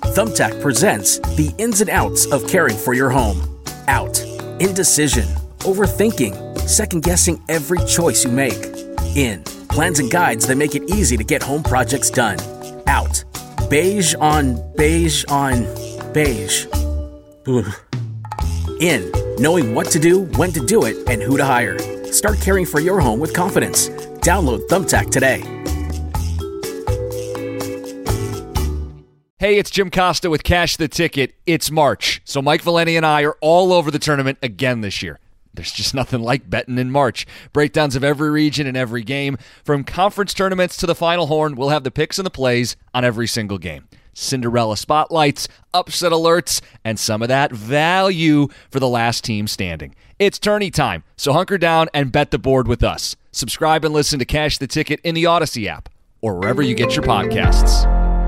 Thumbtack presents the ins and outs of caring for your home. Out. Indecision. Overthinking. Second-guessing every choice you make. In. Plans and guides that make it easy to get home projects done. Out. Beige on beige on beige. Ugh. In. Knowing what to do, when to do it, and who to hire. Start caring for your home with confidence. Download Thumbtack today. Hey, it's Jim Costa with Cash the Ticket. It's March, so Mike Valeni and I are all over the tournament again this year. There's just nothing like betting in March. Breakdowns of every region and every game. From conference tournaments to the Final Horn, we'll have the picks and the plays on every single game. Cinderella spotlights, upset alerts, and some of that value for the last team standing. It's tourney time, so hunker down and bet the board with us. Subscribe and listen to Cash the Ticket in the Odyssey app or wherever you get your podcasts.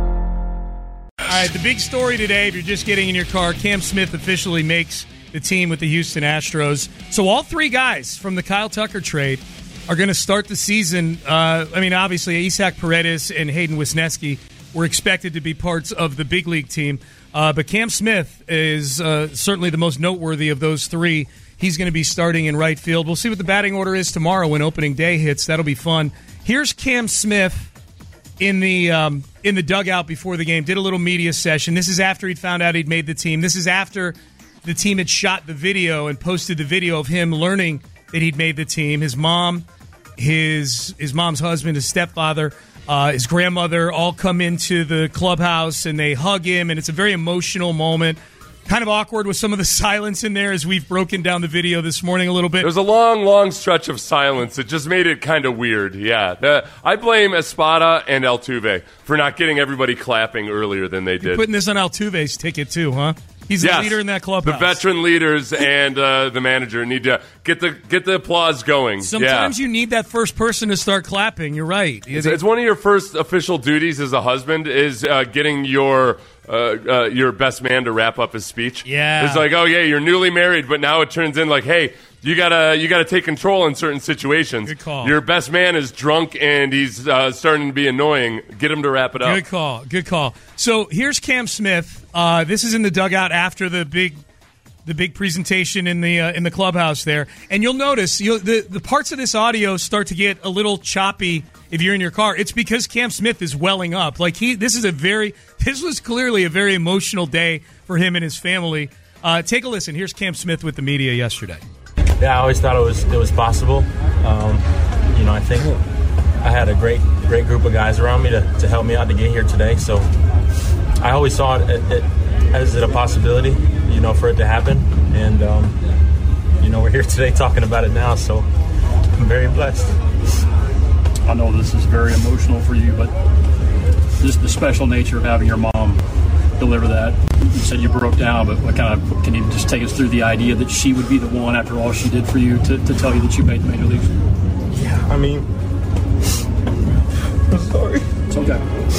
All right, the big story today, if you're just getting in your car, Cam Smith officially makes the team with the Houston Astros. So all three guys from the Kyle Tucker trade are going to start the season. Obviously, Isaac Paredes and Hayden Wisniewski were expected to be parts of the big league team. But Cam Smith is certainly the most noteworthy of those three. He's going to be starting in right field. We'll see what the batting order is tomorrow when opening day hits. That'll be fun. Here's Cam Smith in the dugout before the game. Did a little media session. This is after he'd found out he'd made the team. This is after the team had shot the video and posted the video of him learning that he'd made the team. His mom, his mom's husband, his stepfather, his grandmother all come into the clubhouse and they hug him, and it's a very emotional moment. Kind of awkward with some of the silence in there as we've broken down the video this morning a little bit. There's a long, long stretch of silence. It just made it kind of weird, yeah. I blame Espada and Altuve for not getting everybody clapping earlier than they did. You're putting this on Altuve's ticket too, huh? He's the leader in that clubhouse. The veteran leaders and the manager need to get the applause going. Sometimes you need that first person to start clapping. You're right. It's one of your first official duties as a husband is getting your best man to wrap up his speech. Yeah. It's like, oh yeah, you're newly married, but now it turns in like, hey, you gotta take control in certain situations. Good call. Your best man is drunk and he's starting to be annoying. Get him to wrap it up. Good call. So here's Cam Smith. This is in the dugout after the big presentation in the clubhouse there, and you'll notice the parts of this audio start to get a little choppy if you're in your car. It's because Cam Smith is welling up. Like this was clearly a very emotional day for him and his family. Take a listen. Here's Cam Smith with the media yesterday. Yeah, I always thought it was possible. I think I had a great group of guys around me to help me out to get here today. So I always saw it as a possibility, for it to happen. And, we're here today talking about it now. So I'm very blessed. I know this is very emotional for you, but just the special nature of having your mom deliver that. You said you broke down, but can you just take us through the idea that she would be the one, after all she did for you, to tell you that you made the major leagues? Yeah, I'm sorry. It's okay.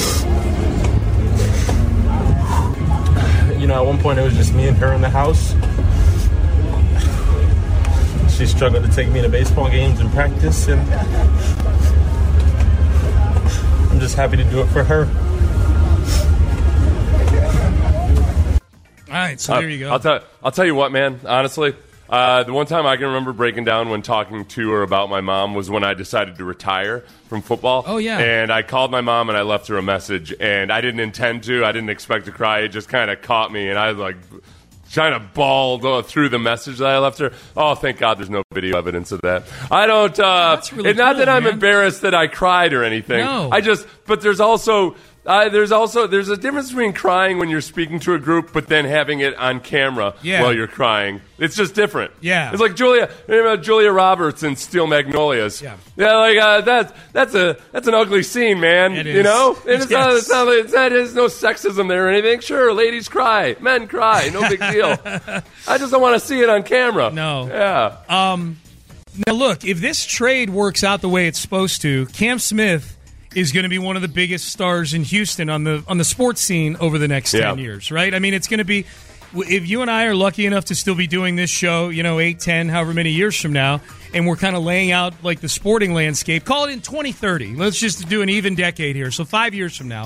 At one point it was just me and her in the house. She struggled to take me to baseball games and practice, and I'm just happy to do it for her. All right, so there you go. I'll tell you what, man. Honestly, the one time I can remember breaking down when talking to her about my mom was when I decided to retire from football. Oh, yeah. And I called my mom and I left her a message, and I didn't intend to. I didn't expect to cry. It just kind of caught me, and I was like trying to bawl through the message that I left her. Oh, thank God there's no video evidence of that. I don't. That's really it's not cool, that I'm man. embarrassed that I cried or anything. No. But there's also. There's a difference between crying when you're speaking to a group, but then having it on camera while you're crying. It's just different. Yeah, it's like Julia Roberts in Steel Magnolias. Yeah, that's an ugly scene, man. It is. There's no sexism there or anything. Sure, ladies cry, men cry, no big deal. I just don't want to see it on camera. No. Yeah. Now look, if this trade works out the way it's supposed to, Cam Smith is going to be one of the biggest stars in Houston on the sports scene over the next 10 years, right? I mean, it's going to be, if you and I are lucky enough to still be doing this show, 8, 10, however many years from now, and we're kind of laying out like the sporting landscape, call it in 2030. Let's just do an even decade here. So 5 years from now,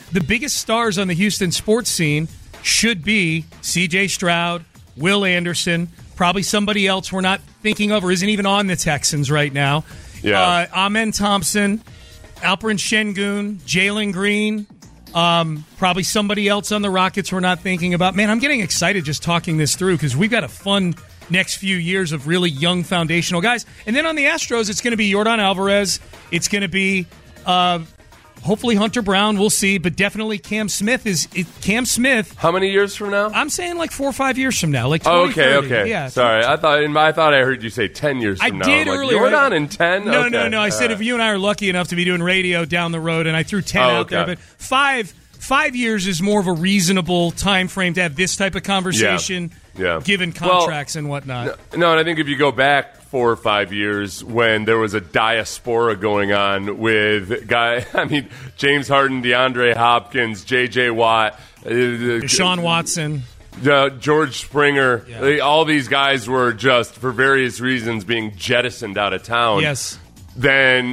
the biggest stars on the Houston sports scene should be C.J. Stroud, Will Anderson, probably somebody else we're not thinking of or isn't even on the Texans right now. Yeah. Amen Thompson, Alperen Şengün, Jalen Green, probably somebody else on the Rockets we're not thinking about. Man, I'm getting excited just talking this through because we've got a fun next few years of really young foundational guys. And then on the Astros, it's going to be Yordan Alvarez. It's going to be hopefully Hunter Brown. We'll see. But definitely Cam Smith Cam Smith. How many years from now? I'm saying like 4 or 5 years from now. Like 2030. Okay. Yeah. Sorry, I thought I heard you say 10 years from now. I did earlier. Yordan in 10? No. I said if you and I are lucky enough to be doing radio down the road, and I threw 10 out there. But 5 years is more of a reasonable time frame to have this type of conversation. Yeah. Given contracts and whatnot. No, and I think if you go back 4 or 5 years when there was a diaspora going on with James Harden, DeAndre Hopkins, J.J. Watt, Deshaun Watson, George Springer, all these guys were just, for various reasons, being jettisoned out of town. Yes. Then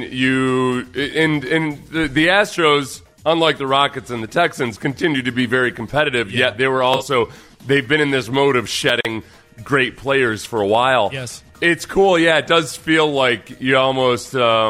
the Astros, unlike the Rockets and the Texans, continue to be very competitive, yet they've been in this mode of shedding great players for a while. Yes. It's cool. Yeah, it does feel like you almost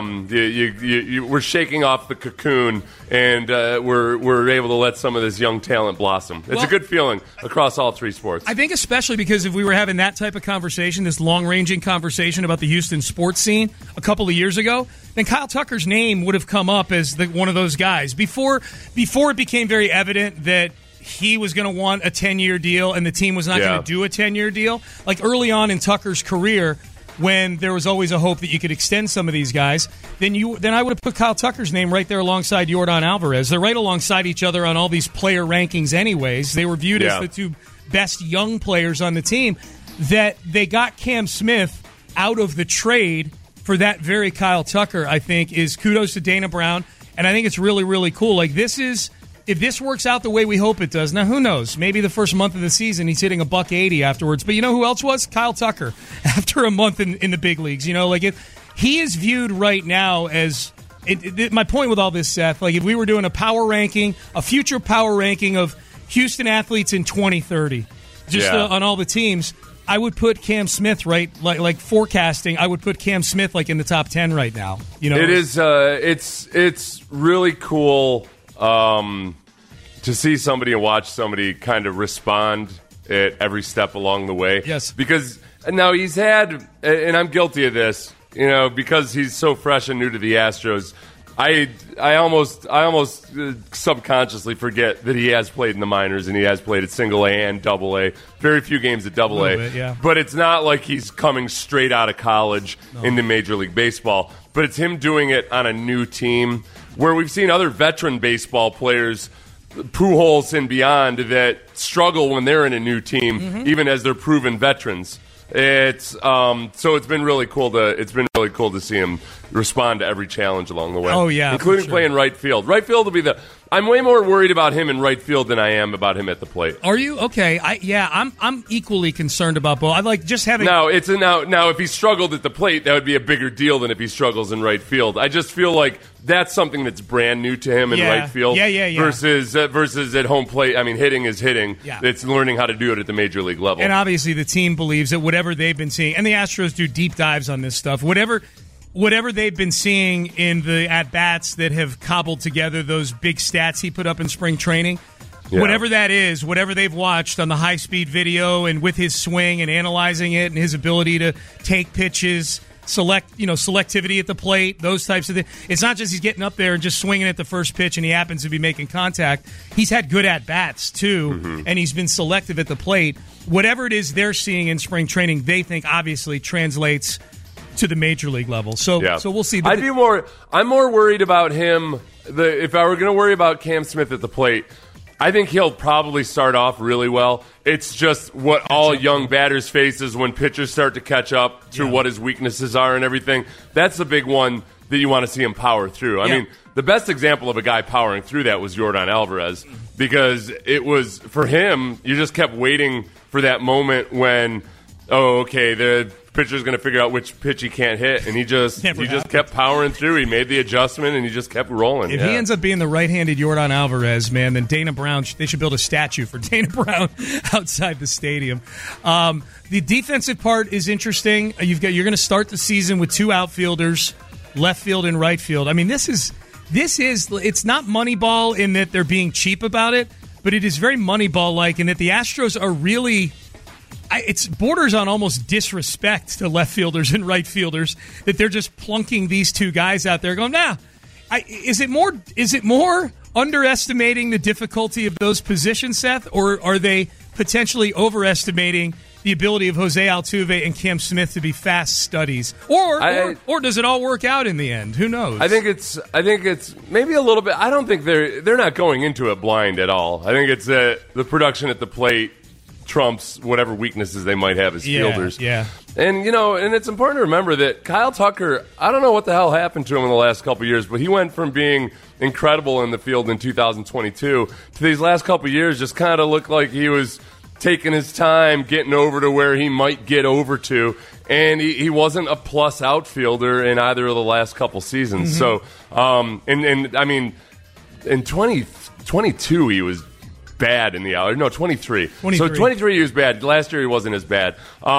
we're shaking off the cocoon and we're able to let some of this young talent blossom. It's a good feeling across all three sports. I think especially because if we were having that type of conversation, this long-ranging conversation about the Houston sports scene a couple of years ago, then Kyle Tucker's name would have come up as one of those guys. Before it became very evident that he was going to want a 10-year deal and the team was not going to do a 10-year deal. Like early on in Tucker's career, when there was always a hope that you could extend some of these guys, then I would have put Kyle Tucker's name right there alongside Yordan Alvarez. They're right alongside each other on all these player rankings anyways. They were viewed as the two best young players on the team. That they got Cam Smith out of the trade for that very Kyle Tucker, I think, is kudos to Dana Brown. And I think it's really, really cool. Like if this works out the way we hope it does, now who knows? Maybe the first month of the season he's hitting $180 afterwards. But you know who else was? Kyle Tucker after a month in the big leagues. You know, like he is viewed right now as my point with all this, Seth. Like if we were doing a future power ranking of Houston athletes in 2030, on all the teams, I would put Cam Smith like forecasting. I would put Cam Smith like in the top 10 right now. You know, it is. It's really cool. To see somebody and watch somebody kind of respond at every step along the way. Yes. Because now he's had, and I'm guilty of this, you know, because he's so fresh and new to the Astros, I almost subconsciously forget that he has played in the minors and he has played at single A and double A. Very few games at double A. Yeah. But it's not like he's coming straight out of college into Major League Baseball. But it's him doing it on a new team where we've seen other veteran baseball players, Pujols and beyond, that struggle when they're in a new team, even as they're proven veterans. So it's been really cool to see him respond to every challenge along the way. Oh yeah, including playing right field. Right field will be I'm way more worried about him in right field than I am about him at the plate. Are you? Okay. I'm equally concerned about both. I like just having now if he struggled at the plate, that would be a bigger deal than if he struggles in right field. I just feel like that's something that's brand new to him in right field. Yeah. Versus at home plate. I mean, hitting is hitting. Yeah. It's learning how to do it at the major league level. And obviously the team believes that whatever they've been seeing, and the Astros do deep dives on this stuff, whatever they've been seeing in the at-bats that have cobbled together those big stats he put up in spring training, whatever that is, whatever they've watched on the high-speed video and with his swing and analyzing it and his ability to take pitches, selectivity at the plate, those types of things. It's not just he's getting up there and just swinging at the first pitch and he happens to be making contact. He's had good at-bats, too, and he's been selective at the plate. Whatever it is they're seeing in spring training, they think obviously translates to the major league level. So we'll see. I'm more worried about him. If I were going to worry about Cam Smith at the plate, I think he'll probably start off really well. It's just what all young batters faces when pitchers start to catch up to what his weaknesses are and everything. That's the big one that you want to see him power through. I mean, the best example of a guy powering through that was Yordan Alvarez, because it was, for him, you just kept waiting for that moment when, the pitcher's going to figure out which pitch he can't hit, and he just kept powering through. He made the adjustment, and he just kept rolling. If he ends up being the right-handed Yordan Alvarez, man, then Dana Brown, they should build a statue for Dana Brown outside the stadium. The defensive part is interesting. You're going to start the season with 2 outfielders, left field and right field. I mean, this is it's not Moneyball in that they're being cheap about it, but it is very Moneyball-like in that the Astros are really it's borders on almost disrespect to left fielders and right fielders that they're just plunking these 2 guys out there going, is it more underestimating the difficulty of those positions, Seth, or are they potentially overestimating the ability of Jose Altuve and Cam Smith to be fast studies, or does it all work out in the end? Who knows? I think it's maybe a little bit. I don't think they're not going into it blind at all. I think it's the production at the plate trumps whatever weaknesses they might have as fielders. Yeah. And and it's important to remember that Kyle Tucker, I don't know what the hell happened to him in the last couple of years, but he went from being incredible in the field in 2022 to these last couple of years just kind of looked like he was taking his time getting over to where he might get over to, and he wasn't a plus outfielder in either of the last couple seasons. So, and I mean, in 2022 he was bad in the out. No, 23. So 23 he was bad. Last year he wasn't as bad.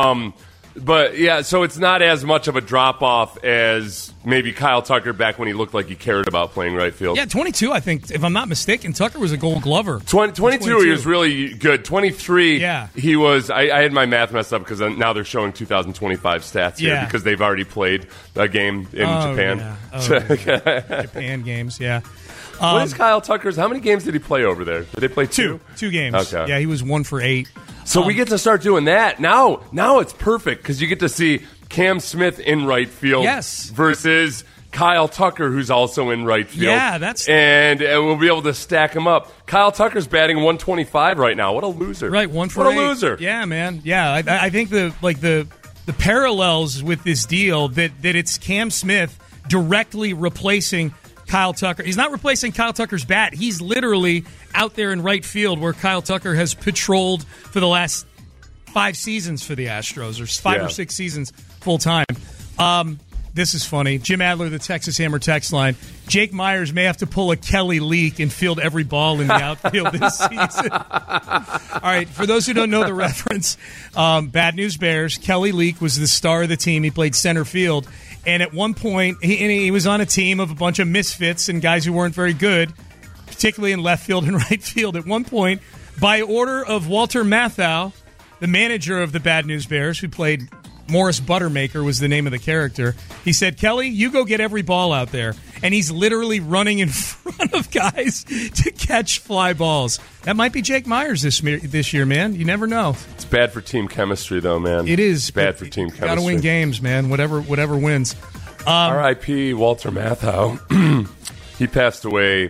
But yeah, so it's not as much of a drop off as maybe Kyle Tucker back when he looked like he cared about playing right field. Yeah, 22. I think, if I'm not mistaken, Tucker was a Gold Glover. 22 he was really good. 23, yeah. He was. I had my math messed up because now they're showing 2025 stats here because they've already played a game in Japan. Yeah. Japan games, yeah. What is Kyle Tucker's? How many games did he play over there? Did they play 2? 2 games. Okay. Yeah, he was 1 for 8. So we get to start doing that. Now it's perfect because you get to see Cam Smith in right field versus Kyle Tucker, who's also in right field. Yeah, and we'll be able to stack them up. Kyle Tucker's batting 125 right now. What a loser. Right, 1 for 8. What a loser. Yeah, man. Yeah, I think the parallels with this deal that it's Cam Smith directly replacing Kyle Tucker. He's not replacing Kyle Tucker's bat. He's literally out there in right field where Kyle Tucker has patrolled for the last 5 seasons for the Astros, or 5 or 6 seasons full time. This is funny. Jim Adler, the Texas Hammer text line. Jake Myers may have to pull a Kelly Leak and field every ball in the outfield this season. All right, for those who don't know the reference, Bad News Bears, Kelly Leak was the star of the team. He played center field. And at one point, he was on a team of a bunch of misfits and guys who weren't very good, particularly in left field and right field. At one point, by order of Walter Matthau, the manager of the Bad News Bears, who played Morris Buttermaker was the name of the character, he said, Kelly, you go get every ball out there. And he's literally running in front of guys to catch fly balls. That might be Jake Myers this year, man. You never know. It's bad for team chemistry, though, man. It is. It's bad for team chemistry. Got to win games, man. Whatever wins. R.I.P. Walter Matthau. He passed away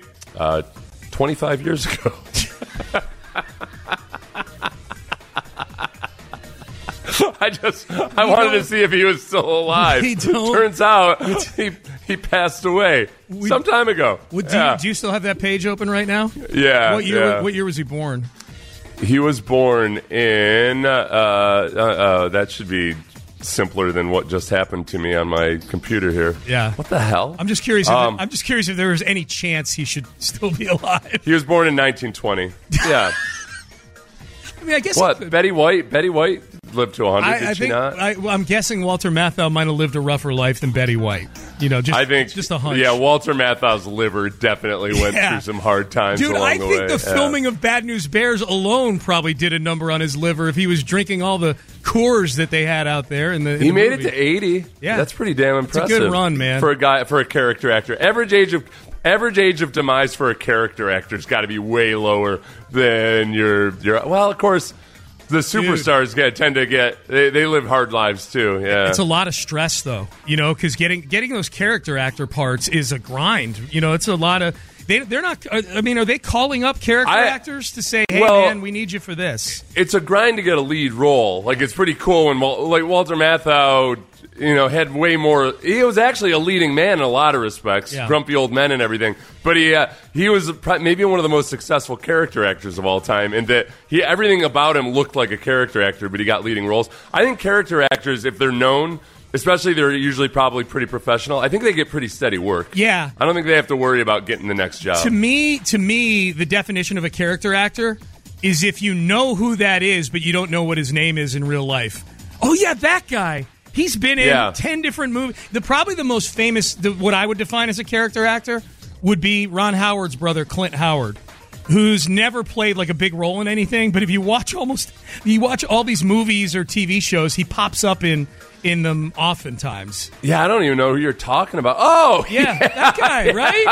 25 years ago. I wanted to see if he was still alive. Turns out he passed away some time ago. Do you still have that page open right now? Yeah. What year was he born? He was born in that should be simpler than what just happened to me on my computer here. Yeah. What the hell? I'm just curious. If there was any chance he should still be alive. He was born in 1920. Yeah. I mean, I guess what? Betty White lived to 100. Did she not? I'm guessing Walter Matthau might have lived a rougher life than Betty White. Just a hunch. Yeah, Walter Mathau's liver definitely went through some hard times along the way. Dude, I think the filming of Bad News Bears alone probably did a number on his liver if he was drinking all the Coors that they had out there. He made it to 80. Yeah, that's pretty damn impressive. It's a good run, man, for a character actor. Average age of demise for a character actor's got to be way lower than your. Well, of course. The superstars tend to get they live hard lives too. Yeah, it's a lot of stress though, because getting those character actor parts is a grind. It's a lot of They're not. I mean, are they calling up character actors to say, "Hey, man, we need you for this"? It's a grind to get a lead role. Like, it's pretty cool when Walter Matthau, had way more. He was actually a leading man in a lot of respects, Grumpy Old Men and everything. But he was maybe one of the most successful character actors of all time, in that everything about him looked like a character actor, but he got leading roles. I think character actors, if they're known, especially they're usually probably pretty professional, I think they get pretty steady work. Yeah. I don't think they have to worry about getting the next job. To me, the definition of a character actor is if you know who that is, but you don't know what his name is in real life. Oh, yeah, that guy. He's been in 10 different movies. Probably the most famous, what I would define as a character actor, would be Ron Howard's brother, Clint Howard, who's never played like a big role in anything. But if you watch all these movies or TV shows, he pops up in them oftentimes. Yeah, I don't even know who you're talking about. Oh, yeah, that guy,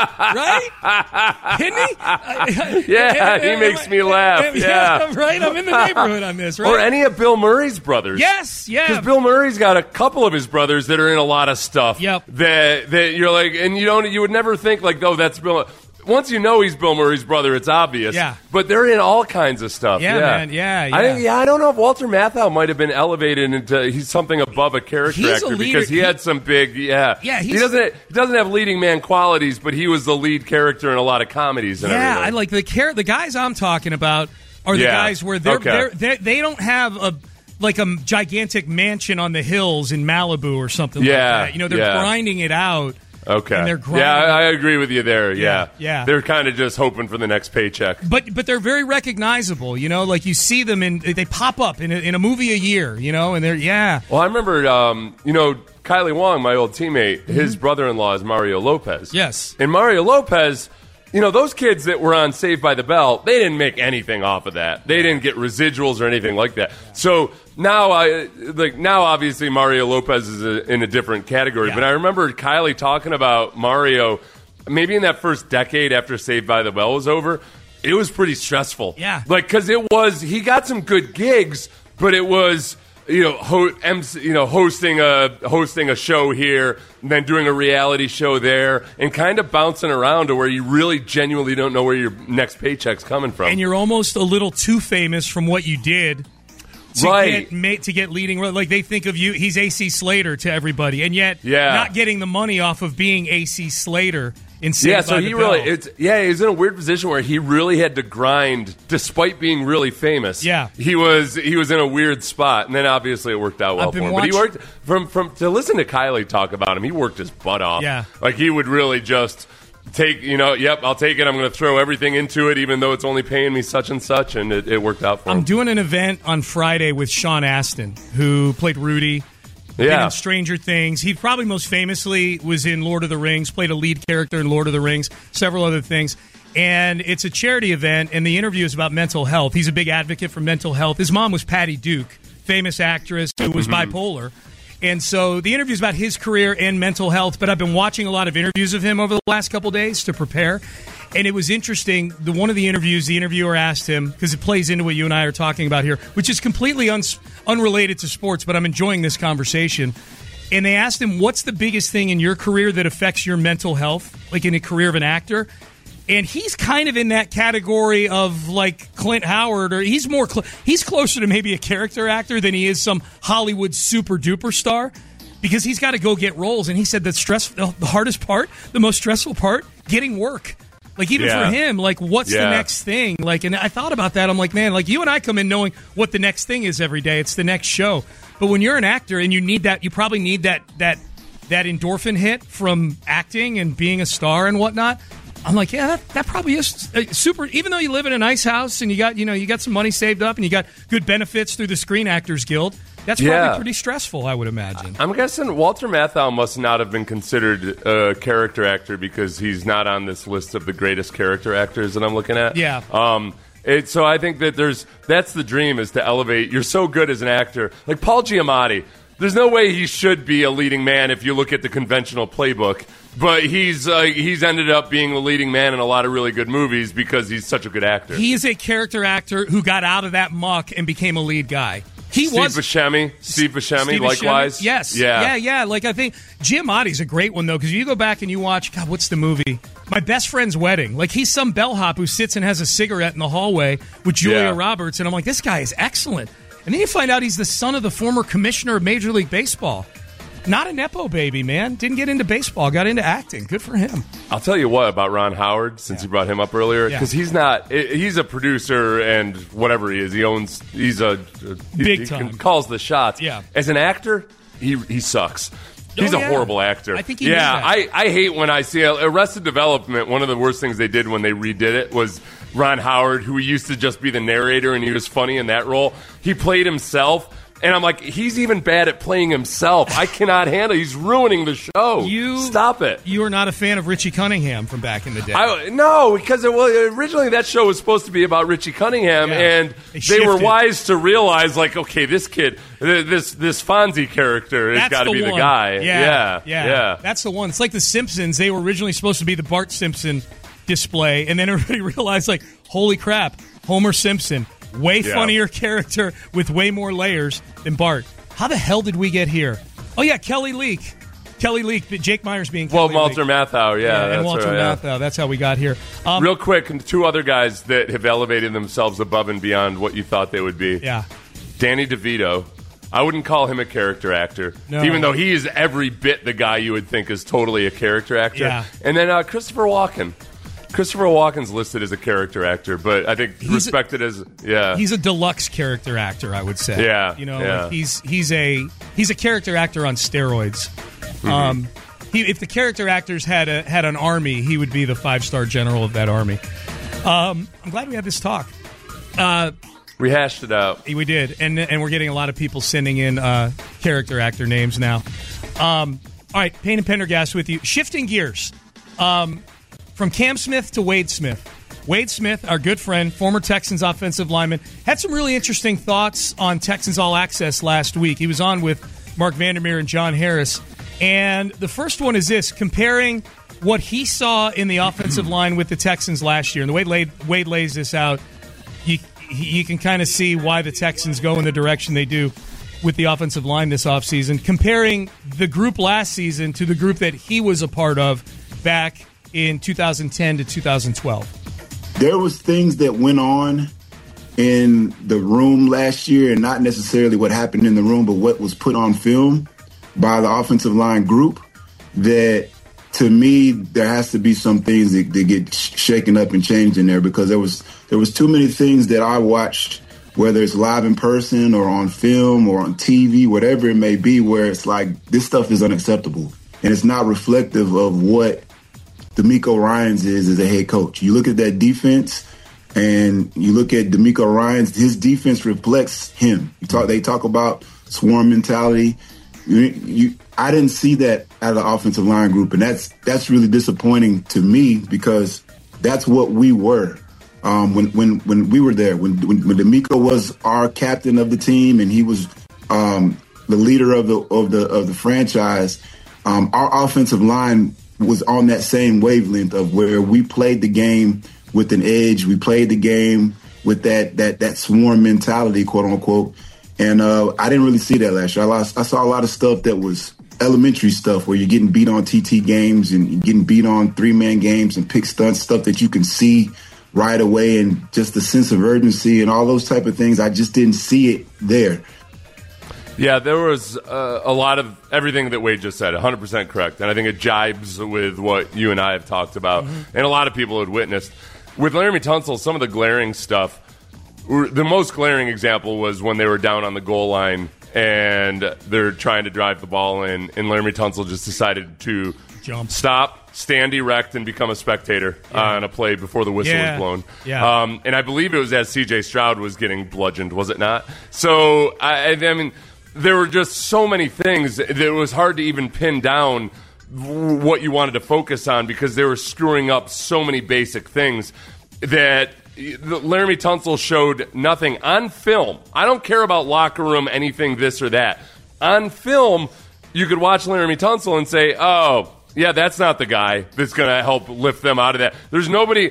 right? Isn't he? He makes me laugh. Yeah, right. I'm in the neighborhood on this, right? Or any of Bill Murray's brothers. Yes, yeah. Because Bill Murray's got a couple of his brothers that are in a lot of stuff. Yep. That you're like, and you would never think like, oh, that's Bill. Once you know he's Bill Murray's brother, it's obvious. Yeah. But they're in all kinds of stuff. Yeah, man. Yeah. I don't know if Walter Matthau might have been elevated into he's something above a character actor because he had some big he doesn't have leading man qualities, but he was the lead character in a lot of comedies and everything. I like the guys I'm talking about are the guys where they don't have a gigantic mansion on the hills in Malibu or something like that. They're grinding it out. Okay. And they're grinding. I agree with you there. Yeah. They're kind of just hoping for the next paycheck. But they're very recognizable. Like you see them they pop up in a movie a year. And they're Well, I remember Kylie Wong, my old teammate. His brother-in-law is Mario Lopez. Yes. And Mario Lopez. Those kids that were on Saved by the Bell, they didn't make anything off of that. They didn't get residuals or anything like that. So now, obviously Mario Lopez is in a different category. Yeah. But I remember Kylie talking about Mario, maybe in that first decade after Saved by the Bell was over, it was pretty stressful. Yeah, because he got some good gigs, but it was. Hosting a show here, and then doing a reality show there, and kind of bouncing around to where you really genuinely don't know where your next paycheck's coming from. And you're almost a little too famous from what you did to get leading. Like they think of you, he's AC Slater to everybody, and yet not getting the money off of being AC Slater. He's in a weird position where he really had to grind despite being really famous. Yeah, he was in a weird spot, and then obviously it worked out well for him. But he worked from to listen to Kylie talk about him. He worked his butt off. Yeah, like he would really just take I'll take it. I'm going to throw everything into it, even though it's only paying me such and such, and it worked out for him. I'm doing an event on Friday with Sean Astin, who played Rudy. Been in Stranger Things. He probably most famously was in Lord of the Rings, played a lead character in Lord of the Rings, several other things. And it's a charity event, and the interview is about mental health. He's a big advocate for mental health. His mom was Patty Duke, famous actress who was bipolar. And so the interview is about his career and mental health, but I've been watching a lot of interviews of him over the last couple days to prepare. And it was interesting. One of the interviews, the interviewer asked him, because it plays into what you and I are talking about here, which is completely unrelated to sports, but I'm enjoying this conversation. And they asked him, what's the biggest thing in your career that affects your mental health, like in a career of an actor? And he's kind of in that category of like Clint Howard, or he's closer to maybe a character actor than he is some Hollywood super duper star, because he's got to go get roles. And he said the hardest part, the most stressful part, getting work. Like, even for him, like, what's the next thing? Like, and I thought about that. I'm like, man, like, you and I come in knowing what the next thing is every day. It's the next show. But when you're an actor and you need that, you probably need that endorphin hit from acting and being a star and whatnot. I'm like, yeah, that probably is super. Even though you live in a nice house and you got some money saved up and you got good benefits through the Screen Actors Guild, that's probably pretty stressful, I would imagine. I'm guessing Walter Matthau must not have been considered a character actor because he's not on this list of the greatest character actors that I'm looking at. Yeah. So I think that that's the dream, is to elevate. You're so good as an actor. Like Paul Giamatti, there's no way he should be a leading man if you look at the conventional playbook. But he's ended up being the leading man in a lot of really good movies because he's such a good actor. He is a character actor who got out of that muck and became a lead guy. Steve Buscemi, likewise. Yes. Yeah. Like, I think Giamatti's a great one, though, because you go back and you watch, God, what's the movie? my best friend's wedding. Like, he's some bellhop who sits and has a cigarette in the hallway with Julia Roberts, and I'm like, this guy is excellent. And then you find out he's the son of the former commissioner of Major League Baseball. Not a Nepo baby, man. Didn't get into baseball, got into acting. Good for him. I'll tell you what about Ron Howard, since you brought him up earlier, because he's a producer and whatever he is. He calls the shots. Yeah. As an actor, he sucks. He's a horrible actor. I think he knew that. I hate when I see Arrested Development. One of the worst things they did when they redid it was Ron Howard, who used to just be the narrator, and he was funny in that role. He played himself. And I'm like, he's even bad at playing himself. I cannot handle it. He's ruining the show. Stop it. You are not a fan of Richie Cunningham from back in the day. No, because originally that show was supposed to be about Richie Cunningham, and they were wise to realize, like, okay, this kid, this Fonzie character has got to be the guy. Yeah. That's the one. It's like The Simpsons. They were originally supposed to be the Bart Simpson display, and then everybody realized, like, holy crap, Homer Simpson. Way funnier character with way more layers than Bart. How the hell did we get here? Oh, yeah, Kelly Leak. Jake Myers being Kelly Leak. Walter Matthau, and Walter Matthau. That's how we got here. Real quick, two other guys that have elevated themselves above and beyond what you thought they would be. Yeah. Danny DeVito. I wouldn't call him a character actor, even though he is every bit the guy you would think is totally a character actor. Yeah. And then Christopher Walken. Christopher Walken's listed as a character actor, but I think he's a deluxe character actor, I would say. Yeah, like he's a character actor on steroids. Mm-hmm. If the character actors had an army, he would be the 5-star general of that army. I'm glad we had this talk. We hashed it out. We did, and we're getting a lot of people sending in character actor names now. All right, Payne and Pendergast with you. Shifting gears. From Cam Smith to Wade Smith. Wade Smith, our good friend, former Texans offensive lineman, had some really interesting thoughts on Texans All Access last week. He was on with Mark Vandermeer and John Harris. And the first one is this, comparing what he saw in the offensive line with the Texans last year. And the way Wade lays this out, you can kind of see why the Texans go in the direction they do with the offensive line this offseason, comparing the group last season to the group that he was a part of back in 2010 to 2012. There was things that went on in the room last year, and not necessarily what happened in the room, but what was put on film by the offensive line group, that to me, there has to be some things that get shaken up and changed in there, because there was too many things that I watched, whether it's live in person or on film or on TV, whatever it may be, where it's like, this stuff is unacceptable. And it's not reflective of what DeMeco Ryans is as a head coach. You look at that defense, and you look at DeMeco Ryans, his defense reflects him. They talk about swarm mentality. I didn't see that out of the offensive line group, and that's really disappointing to me, because that's what we were when we were there. When DeMeco was our captain of the team and he was the leader of the franchise, our offensive line was on that same wavelength of where we played the game with an edge. We played the game with that swarm mentality, quote unquote. And I didn't really see that last year. I saw a lot of stuff that was elementary stuff, where you're getting beat on TT games and you're getting beat on 3-man games and pick stunts, stuff that you can see right away, and just the sense of urgency and all those type of things. I just didn't see it there. Yeah, there was a lot of everything that Wade just said, 100% correct. And I think it jibes with what you and I have talked about, and a lot of people had witnessed. With Laremy Tunsil, some of the glaring stuff, the most glaring example was when they were down on the goal line and they're trying to drive the ball in, and Laremy Tunsil just decided to stop, stand erect, and become a spectator on a play before the whistle was blown. Yeah. And I believe it was as C.J. Stroud was getting bludgeoned, was it not? So, I mean, there were just so many things that it was hard to even pin down what you wanted to focus on, because they were screwing up so many basic things that Laremy Tunsil showed nothing on film. I don't care about locker room, anything, this or that. On film, you could watch Laremy Tunsil and say, oh, yeah, that's not the guy that's going to help lift them out of that. There's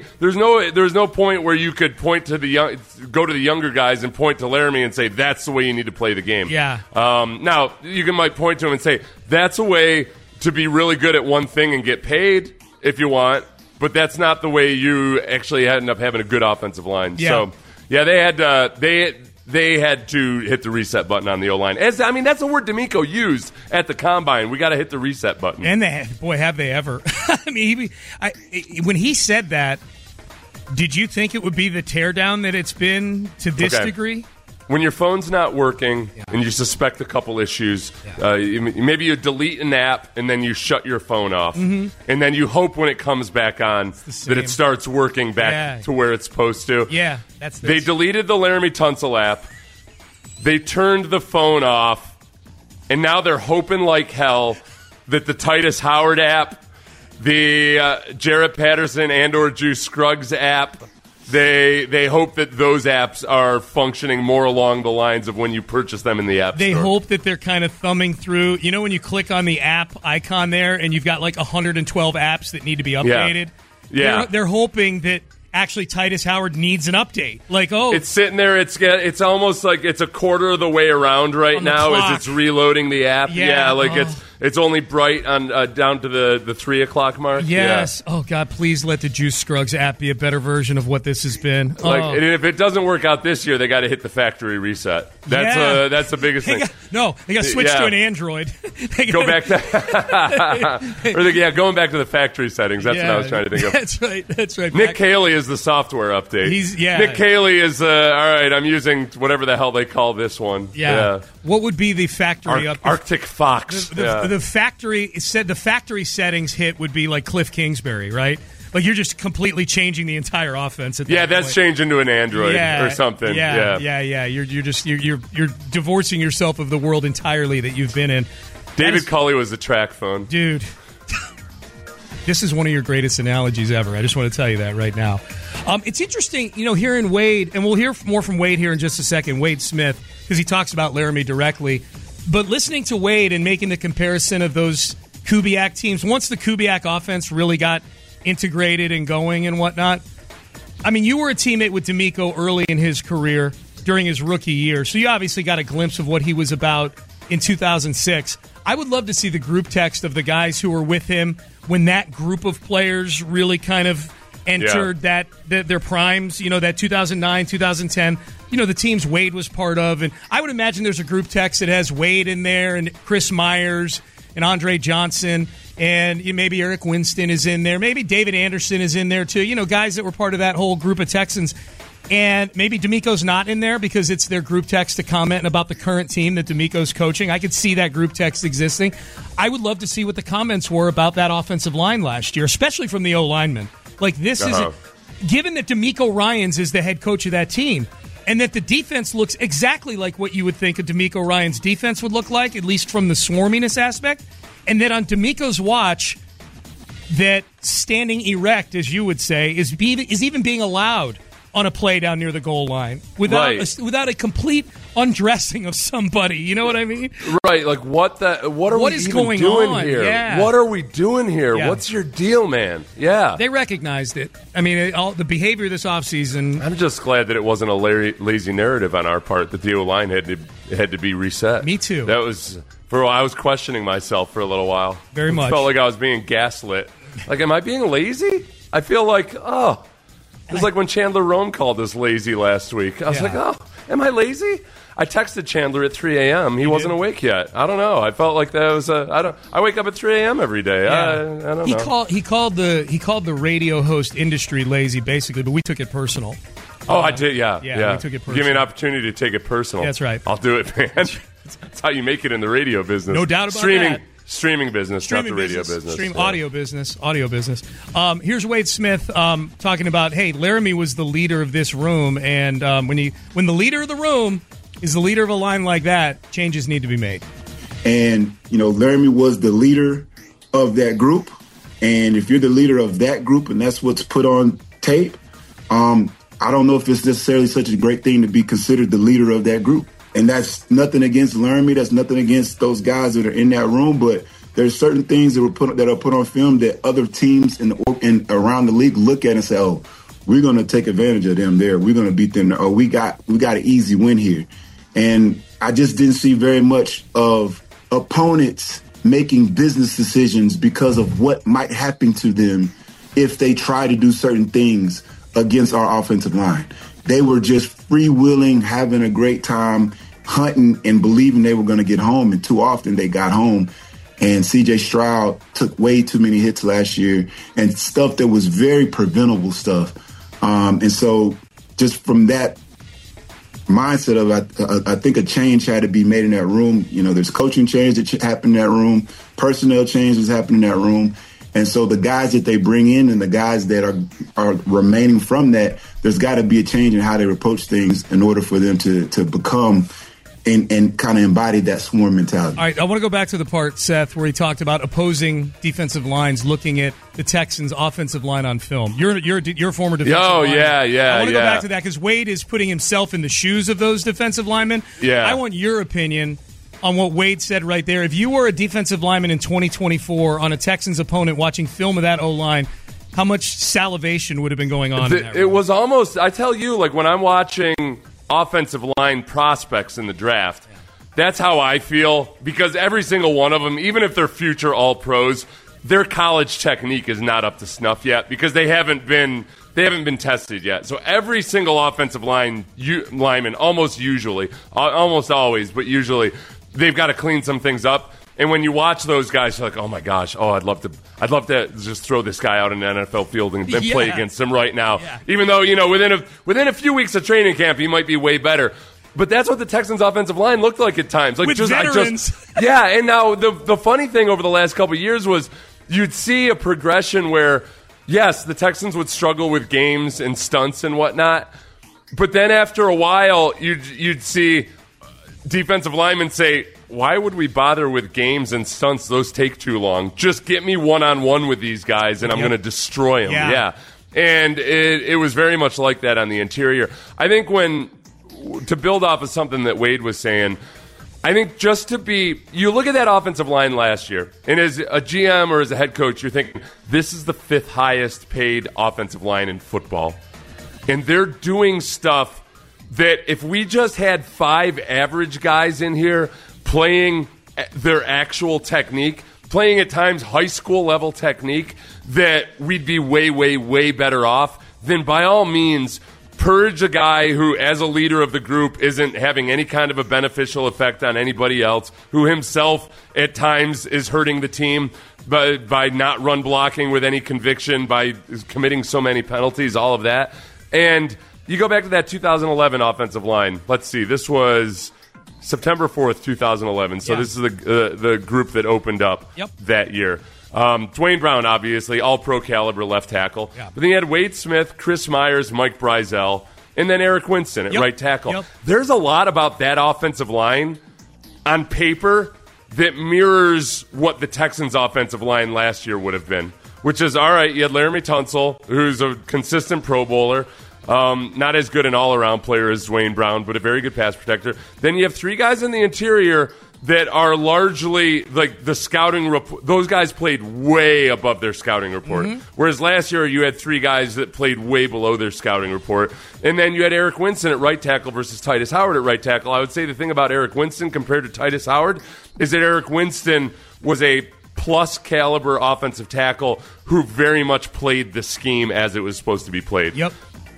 no point where you could point to go to the younger guys and point to Laremy and say, that's the way you need to play the game. Yeah. Now, you might point to him and say, that's a way to be really good at one thing and get paid if you want, but that's not the way you actually end up having a good offensive line. Yeah. So, yeah, they had to hit the reset button on the O-line. That's a word D'Amico used at the Combine. We got to hit the reset button. And have they ever. I mean, when he said that, did you think it would be the teardown that it's been to this degree? When your phone's not working and you suspect a couple issues, maybe you delete an app and then you shut your phone off. And then you hope when it comes back on that it starts working back to where it's supposed to. Yeah, that's this. They deleted the Laramie Tunsil app. They turned the phone off. And now they're hoping like hell that the Titus Howard app, the Jarrett Patterson and/or Juice Scruggs app, They hope that those apps are functioning more along the lines of when you purchase them in the app store. They hope that they're kind of thumbing through. You know when you click on the app icon there and you've got like 112 apps that need to be updated? Yeah. They're hoping that actually Titus Howard needs an update. Like, it's sitting there. It's almost like it's a quarter of the way around right now clock. as it's reloading the app. Yeah, it's only bright on down to the 3 o'clock mark. Yes. Yeah. Oh God, please let the Juice Scruggs app be a better version of what this has been. And if it doesn't work out this year, they got to hit the factory reset. That's the biggest thing. They got to switch to an Android. Go back to going back to the factory settings. That's what I was trying to think of. That's right. Nick Caley is the software update. Nick Caley is all right. I'm using whatever the hell they call this one. Yeah. What would be the factory update? Arctic Fox. The factory settings hit would be like Cliff Kingsbury, right? Like you're just completely changing the entire offense. At that that's point. changed into an Android or something. Yeah. You're divorcing yourself of the world entirely that you've been in. David Culley was the track phone, dude. This is one of your greatest analogies ever. I just want to tell you that right now. It's interesting, hearing Wade, and we'll hear more from Wade here in just a second, Wade Smith, because he talks about Laramie directly. But listening to Wade and making the comparison of those Kubiak teams, once the Kubiak offense really got integrated and going and whatnot, I mean, you were a teammate with D'Amico early in his career during his rookie year, so you obviously got a glimpse of what he was about in 2006. I would love to see the group text of the guys who were with him when that group of players really kind of entered their primes, that 2009, 2010, the teams Wade was part of. And I would imagine there's a group text that has Wade in there and Chris Myers and Andre Johnson, and maybe Eric Winston is in there. Maybe David Anderson is in there too, guys that were part of that whole group of Texans. And maybe D'Amico's not in there because it's their group text to comment about the current team that D'Amico's coaching. I could see that group text existing. I would love to see what the comments were about that offensive line last year, especially from the O-linemen. Like, this is given that D'Amico Ryans is the head coach of that team, and that the defense looks exactly like what you would think a D'Amico Ryans defense would look like, at least from the swarminess aspect, and that on D'Amico's watch, that standing erect, as you would say, is even being allowed on a play down near the goal line without a complete undressing of somebody. You know what I mean? Right. Like, what are we is even going doing on? here? Yeah. What are we doing here? Yeah. What's your deal, man? Yeah. They recognized it. I mean, all the behavior this offseason. I'm just glad that it wasn't a lazy narrative on our part that the O-line had to be reset. Me too. That was I was questioning myself for a little while. Very much. I felt like I was being gaslit. Like, am I being lazy? I feel like, it was like when Chandler Rome called us lazy last week. I was like, am I lazy? I texted Chandler at 3 a.m. He wasn't awake yet. I don't know. I felt like that was I wake up at 3 a.m. every day. Yeah. I don't know. He called the radio host industry lazy, basically, but we took it personal. I did, yeah. We took it personal. Give me an opportunity to take it personal. That's right. I'll do it, man. That's how you make it in the radio business. No doubt about that. Streaming business, not the radio business. Audio business. Here's Wade Smith talking about, hey, Laramie was the leader of this room, and when the leader of the room is the leader of a line like that, changes need to be made. And, Laramie was the leader of that group, and if you're the leader of that group and that's what's put on tape, I don't know if it's necessarily such a great thing to be considered the leader of that group. And that's nothing against Laramie. That's nothing against those guys that are in that room. But there's certain things that are put on film that other teams and around the league look at and say, "Oh, we're going to take advantage of them there. We're going to beat them there. Oh, we got an easy win here." And I just didn't see very much of opponents making business decisions because of what might happen to them if they try to do certain things against our offensive line. They were just freewheeling, having a great time, hunting and believing they were going to get home. And too often they got home. And C.J. Stroud took way too many hits last year and stuff that was very preventable stuff. And so just from that mindset of I think a change had to be made in that room. You know, there's coaching change that happened in that room. Personnel changes happen in that room. And so the guys that they bring in and the guys that are remaining from that, there's got to be a change in how they approach things in order for them to become and kind of embody that swarm mentality. All right, I want to go back to the part, Seth, where he talked about opposing defensive lines looking at the Texans' offensive line on film. You're a former defensive lineman. I want to go back to that because Wade is putting himself in the shoes of those defensive linemen. Yeah. I want your opinion on what Wade said right there. If you were a defensive lineman in 2024 on a Texans opponent watching film of that O-line, how much salivation would have been going on in that room? It was almost, I tell you, like when I'm watching offensive line prospects in the draft, that's how I feel, because every single one of them, even if they're future all-pros, their college technique is not up to snuff yet because they haven't been tested yet. So every single offensive lineman, almost always, but usually, they've got to clean some things up. And when you watch those guys, you're like, oh my gosh, I'd love to just throw this guy out in the NFL field and play against him right now. Yeah. Even though, you know, within a few weeks of training camp, he might be way better. But that's what the Texans' offensive line looked like at times. Like with veterans. Yeah, and now the funny thing over the last couple of years was you'd see a progression where, yes, the Texans would struggle with games and stunts and whatnot. But then after a while, you'd see defensive linemen say, why would we bother with games and stunts? Those take too long. Just get me one-on-one with these guys, and I'm going to destroy them. Yeah. And it was very much like that on the interior. I think to build off of something that Wade was saying, I think you look at that offensive line last year, and as a GM or as a head coach, you're thinking, this is the 5th highest paid offensive line in football. And they're doing stuff that if we just had 5 average guys in here playing their actual technique, playing at times high school level technique, that we'd be way, way, way better off. Then by all means, purge a guy who, as a leader of the group, isn't having any kind of a beneficial effect on anybody else, who himself at times is hurting the team by not run blocking with any conviction, by committing so many penalties, all of that. And you go back to that 2011 offensive line. Let's see, this was September 4th, 2011. So this is the group that opened up that year. Dwayne Brown, obviously, all-pro caliber left tackle. Yeah. But then you had Wade Smith, Chris Myers, Mike Breisel, and then Eric Winston at right tackle. There's a lot about that offensive line on paper that mirrors what the Texans' offensive line last year would have been, which is, all right, you had Laramie Tunsil, who's a consistent Pro Bowler, not as good an all-around player as Dwayne Brown, but a very good pass protector. Then you have 3 guys in the interior that are largely like the scouting report. Those guys played way above their scouting report. Mm-hmm. Whereas last year you had 3 guys that played way below their scouting report. And then you had Eric Winston at right tackle versus Titus Howard at right tackle. I would say the thing about Eric Winston compared to Titus Howard is that Eric Winston was a plus caliber offensive tackle who very much played the scheme as it was supposed to be played. Yep.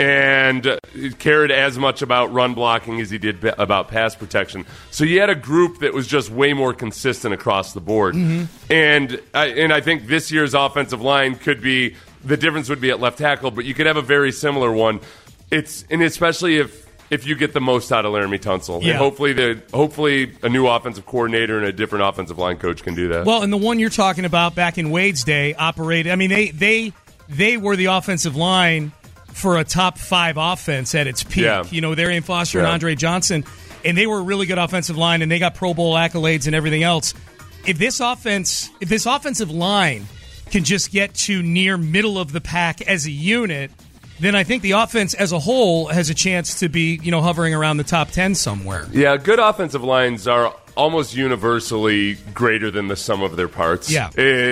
And cared as much about run blocking as he did about pass protection. So you had a group that was just way more consistent across the board. Mm-hmm. And I think this year's offensive line could be, the difference would be at left tackle, but you could have a very similar one. And especially if you get the most out of Laramie Tunsil. Yeah. And hopefully a new offensive coordinator and a different offensive line coach can do that. Well, and the one you're talking about back in Wade's day operated, I mean, they were the offensive line for a top 5 offense at its peak. Yeah. You know, Arian Foster and Andre Johnson, and they were a really good offensive line, and they got Pro Bowl accolades and everything else. If this offensive line can just get to near middle of the pack as a unit, then I think the offense as a whole has a chance to be, you know, hovering around the top 10 somewhere. Yeah, good offensive lines are almost universally greater than the sum of their parts. Yeah.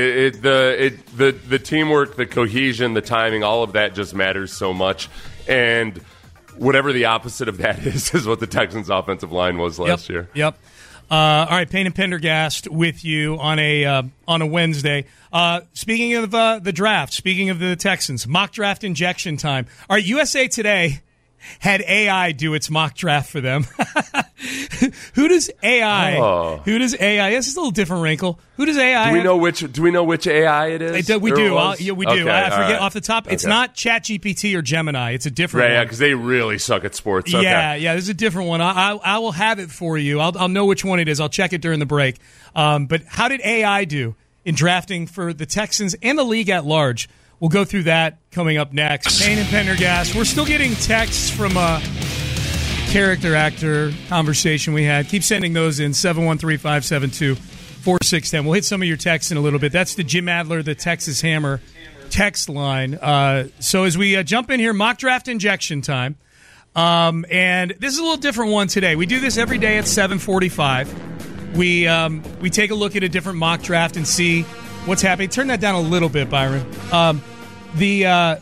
The teamwork, the cohesion, the timing, all of that just matters so much. And whatever the opposite of that is what the Texans' offensive line was last year. Yep. All right, Payne and Pendergast with you on a Wednesday. Speaking of the draft, speaking of the Texans, mock draft injection time. All right, USA Today had AI do its mock draft for them. Who does AI? Who does AI? This is a little different wrinkle. Who does AI? Do we know which AI it is? We do. We do. Okay, I forget right. off the top. It's not ChatGPT or Gemini. It's a different Right, one. yeah, because they really suck at sports. Okay. Yeah, this is a different one. I will have it for you. I'll know which one it is. I'll check it during the break. But how did AI do in drafting for the Texans and the league at large? We'll go through that coming up next. Payne and Pendergast. We're still getting texts from a character actor conversation we had. Keep sending those in, 713-572-4610. We'll hit some of your texts in a little bit. That's the Jim Adler, the Texas Hammer text line. So as we jump in here, mock draft injection time. And this is a little different one today. We do this every day at 7:45. We take a look at a different mock draft and see what's happening. Turn that down a little bit, Byron. See who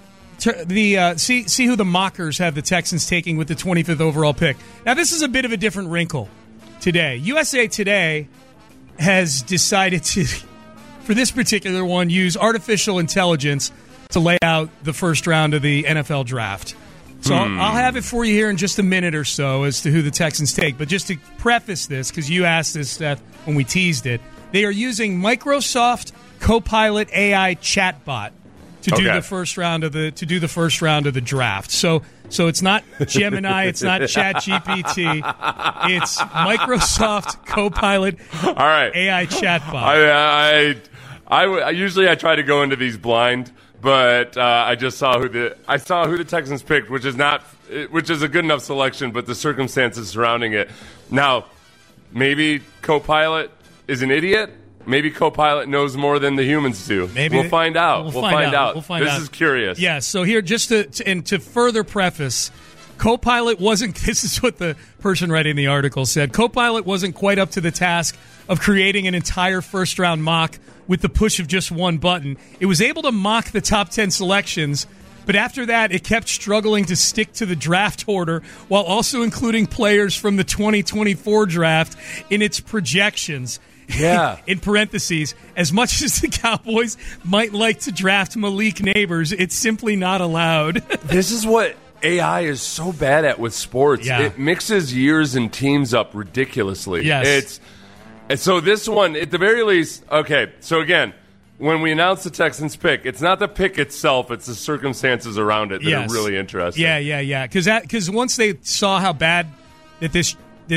the mockers have the Texans taking with the 25th overall pick. Now, this is a bit of a different wrinkle today. USA Today has decided to, for this particular one, use artificial intelligence to lay out the first round of the NFL draft. So I'll have it for you here in just a minute or so as to who the Texans take. But just to preface this, because you asked this, Seth, when we teased it, they are using Microsoft Copilot AI chatbot to do the first round of the draft. So it's not Gemini, it's not ChatGPT, it's Microsoft Copilot AI chatbot. I usually try to go into these blind, but I just saw who the Texans picked, which is a good enough selection, but the circumstances surrounding it. Now, maybe Copilot is an idiot. Maybe Copilot knows more than the humans do. Maybe we'll find out. We'll find out. This is curious. Yeah, so here, just to further preface, Copilot wasn't, this is what the person writing the article said, Copilot wasn't quite up to the task of creating an entire first-round mock with the push of just one button. It was able to mock the top 10 selections, but after that, it kept struggling to stick to the draft order while also including players from the 2024 draft in its projections. Yeah. In parentheses, as much as the Cowboys might like to draft Malik Neighbors, it's simply not allowed. This is what AI is so bad at with sports. Yeah. It mixes years and teams up ridiculously. Yes. So this one, at the very least, okay, so again, when we announce the Texans pick, it's not the pick itself, it's the circumstances around it that are really interesting. Yeah. Because once they saw how bad that this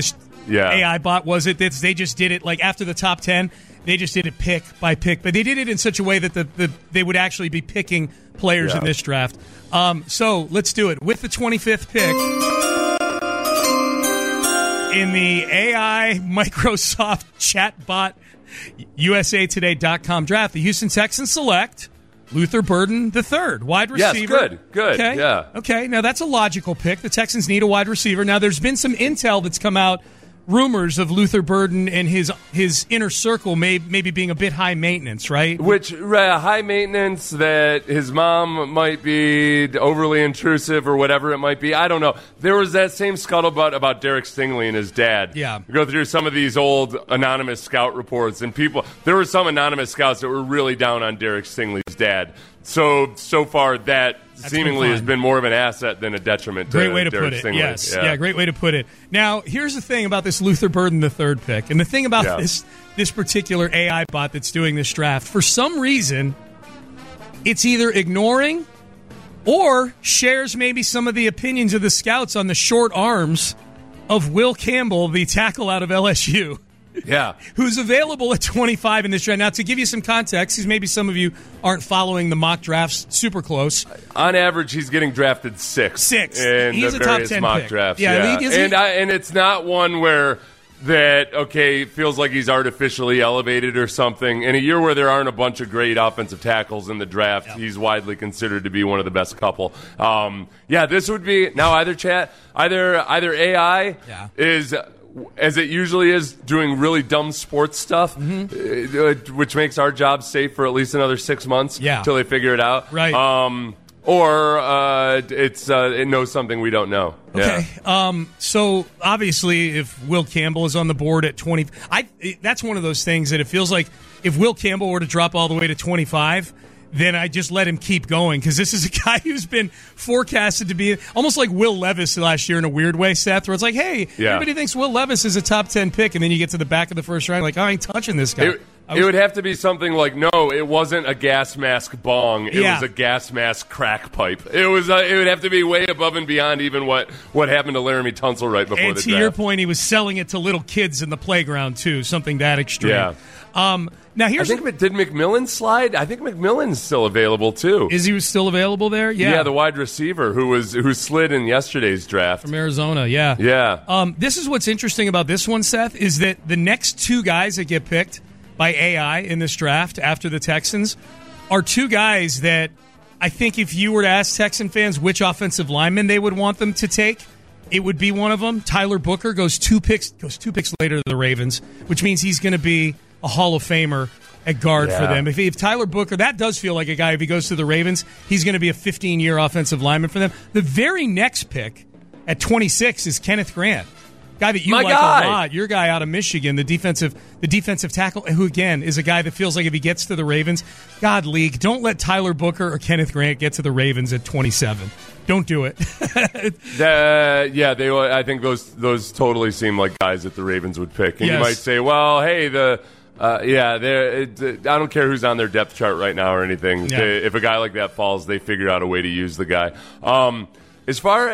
AI bot was, they just did it, like after the top 10, they just did it pick by pick. But they did it in such a way that they would actually be picking players in this draft. So let's do it. With the 25th pick in the AI Microsoft chatbot USAtoday.com draft, the Houston Texans select Luther Burden III, wide receiver. Yes, good, okay. Yeah. Okay, now that's a logical pick. The Texans need a wide receiver. Now, there's been some intel that's come out, rumors of Luther Burden and his inner circle maybe being a bit high maintenance, right? High maintenance, that his mom might be overly intrusive or whatever it might be. I don't know. There was that same scuttlebutt about Derek Stingley and his dad. Yeah. You go through some of these old anonymous scout reports, and there were some anonymous scouts that were really down on Derek Stingley's dad. So far that's seemingly has been more of an asset than a detriment to Great way to Derek put it. Stingley. Yes. Yeah, great way to put it. Now, here's the thing about this Luther Burden III pick, and the thing about this particular AI bot that's doing this draft, for some reason, it's either ignoring or shares maybe some of the opinions of the scouts on the short arms of Will Campbell, the tackle out of LSU. Yeah. Who's available at 25 in this draft. Now, to give you some context, because maybe some of you aren't following the mock drafts super close. On average, he's getting drafted sixth. In He's the a top various 10 mock pick. drafts. Yeah. And it's not one where feels like he's artificially elevated or something. In a year where there aren't a bunch of great offensive tackles in the draft, he's widely considered to be one of the best couple. This would be now either AI is, as it usually is, doing really dumb sports stuff, which makes our job safe for at least another 6 months until they figure it out. Right. or it knows something we don't know. Okay. Yeah. So obviously, if Will Campbell is on the board at 20, that's one of those things that it feels like if Will Campbell were to drop all the way to 25, then I just let him keep going, because this is a guy who's been forecasted to be almost like Will Levis last year in a weird way, Seth, where it's like, hey, everybody thinks Will Levis is a top 10 pick, and then you get to the back of the first round, like, I ain't touching this guy. It would have to be something like, no, it wasn't a gas mask bong. It was a gas mask crack pipe. It was. It would have to be way above and beyond even what happened to Laramie Tunsil right before the draft. And to your point, he was selling it to little kids in the playground, too, something that extreme. Yeah. Now here's did McMillan slide? I think McMillan's still available, too. Is he still available there? Yeah. Yeah, the wide receiver who slid in yesterday's draft. From Arizona, yeah. Yeah. This is what's interesting about this one, Seth, is that the next two guys that get picked by AI in this draft after the Texans are two guys that I think if you were to ask Texan fans which offensive lineman they would want them to take, it would be one of them. Tyler Booker goes two picks later to the Ravens, which means he's going to be a Hall of Famer at guard for them. If Tyler Booker, that does feel like a guy, if he goes to the Ravens, he's going to be a 15-year offensive lineman for them. The very next pick at 26 is Kenneth Grant. Guy that you a lot, your guy out of Michigan, the defensive tackle, who again is a guy that feels like if he gets to the Ravens, God, league, don't let Tyler Booker or Kenneth Grant get to the Ravens at 27. Don't do it. I think those totally seem like guys that the Ravens would pick. And you might say, well, hey, I don't care who's on their depth chart right now or anything. Yeah. If a guy like that falls, they figure out a way to use the guy. As far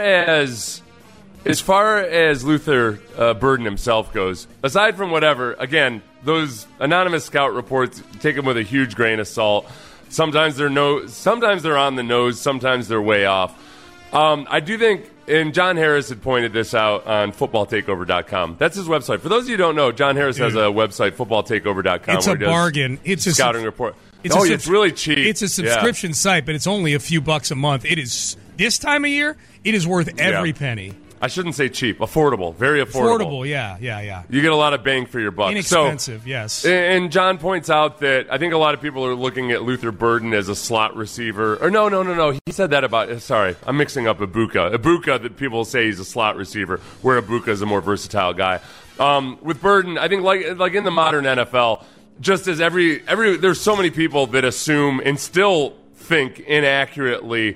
as Luther Burden himself goes, aside from whatever, again, those anonymous scout reports, take them with a huge grain of salt. Sometimes they're on the nose, sometimes they're way off. I do think, and John Harris had pointed this out on footballtakeover.com. That's his website. For those of you who don't know, John Harris has a website, footballtakeover.com. It's a bargain. It's a scouting report. It's really cheap. It's a subscription site, but it's only a few bucks a month. It is, this time of year, it is worth every penny. I shouldn't say cheap. Affordable. Very affordable. Affordable, yeah. You get a lot of bang for your buck. Inexpensive, yes. And John points out that I think a lot of people are looking at Luther Burden as a slot receiver. Or no. He said that about... Sorry, I'm mixing up Ibuka. Ibuka, that people say he's a slot receiver, where Ibuka is a more versatile guy. With Burden, I think like in the modern NFL, just as there's so many people that assume and still think inaccurately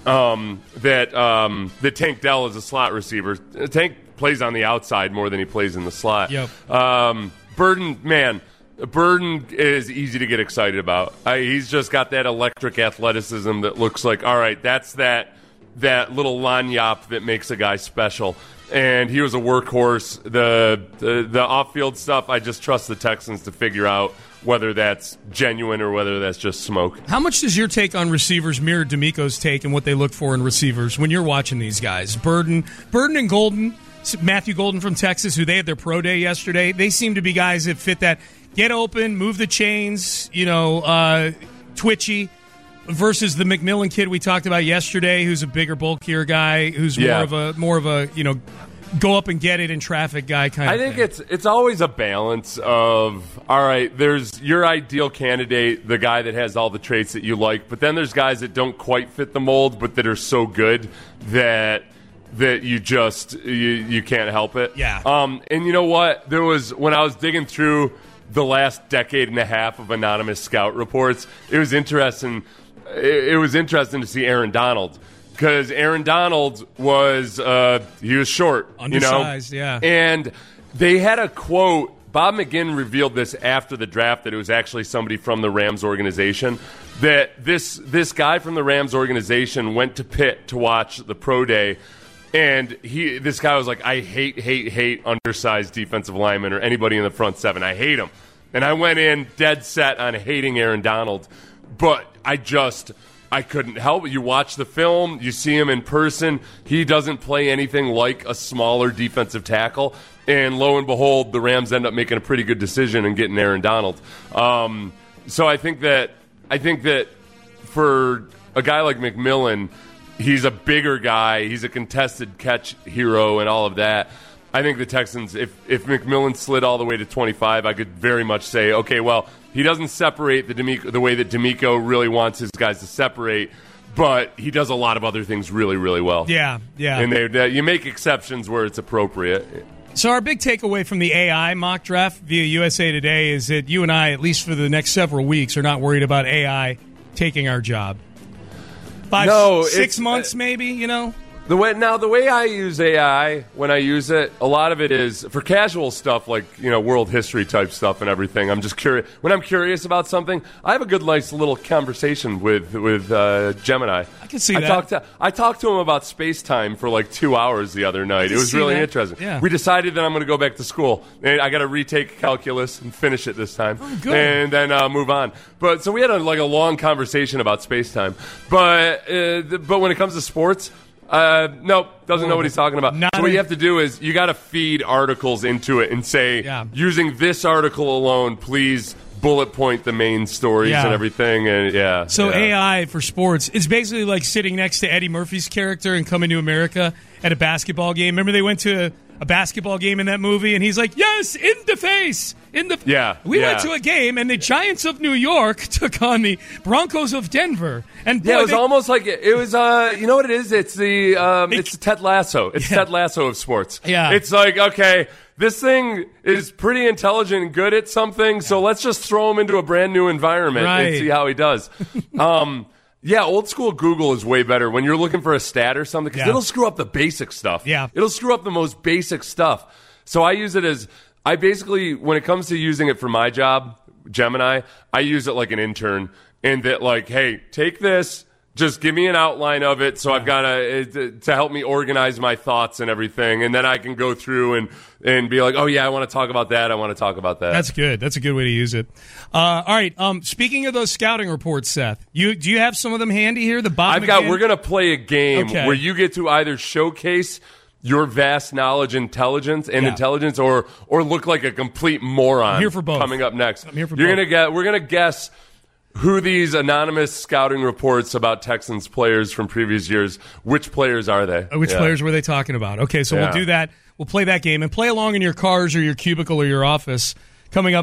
that Tank Dell is a slot receiver. Tank plays on the outside more than he plays in the slot. Yep. Burden is easy to get excited about. He's just got that electric athleticism that looks like, all right, that's that little lanyap that makes a guy special. And he was a workhorse. The off-field stuff, I just trust the Texans to figure out whether that's genuine or whether that's just smoke. How much does your take on receivers mirror D'Amico's take and what they look for in receivers when you're watching these guys? Burden and Golden, Matthew Golden from Texas, who they had their pro day yesterday, they seem to be guys that fit that get open, move the chains, twitchy, versus the McMillan kid we talked about yesterday, who's a bigger, bulkier guy, who's more of a go up and get it in traffic guy kind of thing. I think it's always a balance of, all right, there's your ideal candidate, the guy that has all the traits that you like, but then there's guys that don't quite fit the mold, but that are so good that you just you can't help it. Yeah. And you know what? There was, when I was digging through the last decade and a half of anonymous scout reports, it was interesting. It was interesting to see Aaron Donald. Because Aaron Donald was short, undersized, yeah. And they had a quote. Bob McGinn revealed this after the draft, that it was actually somebody from the Rams organization. That this guy from the Rams organization went to Pitt to watch the pro day, and this guy was like, I hate undersized defensive linemen or anybody in the front seven. I hate them. And I went in dead set on hating Aaron Donald, but I couldn't help it. You watch the film, you see him in person. He doesn't play anything like a smaller defensive tackle. And lo and behold, the Rams end up making a pretty good decision and getting Aaron Donald. So I think that for a guy like McMillan, he's a bigger guy. He's a contested catch hero and all of that. I think the Texans, if McMillan slid all the way to 25, I could very much say, okay, well, he doesn't separate the way that D'Amico really wants his guys to separate, but he does a lot of other things really, really well. Yeah. And you make exceptions where it's appropriate. So our big takeaway from the AI mock draft via USA Today is that you and I, at least for the next several weeks, are not worried about AI taking our job. 6 months maybe, you know? The way I use AI, when I use it, a lot of it is for casual stuff like, world history type stuff and everything. I'm just curious. When I'm curious about something, I have a good, nice little conversation with Gemini. I can see that. I talked to him about space-time for like 2 hours the other night. It was really interesting. Yeah. We decided that I'm going to go back to school. And I got to retake calculus and finish it this time. Oh, good. And then move on. So we had a long conversation about space-time. But when it comes to sports... nope, doesn't know what he's talking about. So what you have to do is you got to feed articles into it and say, using this article alone, please bullet point the main stories and everything. And So AI for sports, it's basically like sitting next to Eddie Murphy's character in Coming to America at a basketball game. Remember they went to a basketball game in that movie, and he's like, yes, in the face. We went to a game, and the Giants of New York took on the Broncos of Denver. And it was almost like it was. You know what it is? It's it's Ted Lasso. It's Ted Lasso of sports. Yeah, it's like, okay, this thing is pretty intelligent and good at something, so let's just throw him into a brand new environment and see how he does. Yeah, old school Google is way better when you're looking for a stat or something because it'll screw up the basic stuff. Yeah. It'll screw up the most basic stuff. So I use it I basically, when it comes to using it for my job, Gemini, I use it like an intern and that like, hey, take this, just give me an outline of it so I've got to help me organize my thoughts and everything. And then I can go through and be like, oh, yeah, I want to talk about that. I want to talk about that. That's good. That's a good way to use it. All right. Speaking of those scouting reports, Seth, do you have some of them handy here? We're going to play a game where you get to either showcase your vast knowledge, intelligence, or look like a complete moron. I'm here for both. Coming up next. I'm here for both. We're going to guess who these anonymous scouting reports about Texans players from previous years, which players are they? Which players were they talking about? Okay, so we'll do that. We'll play that game and play along in your cars or your cubicle or your office. Coming up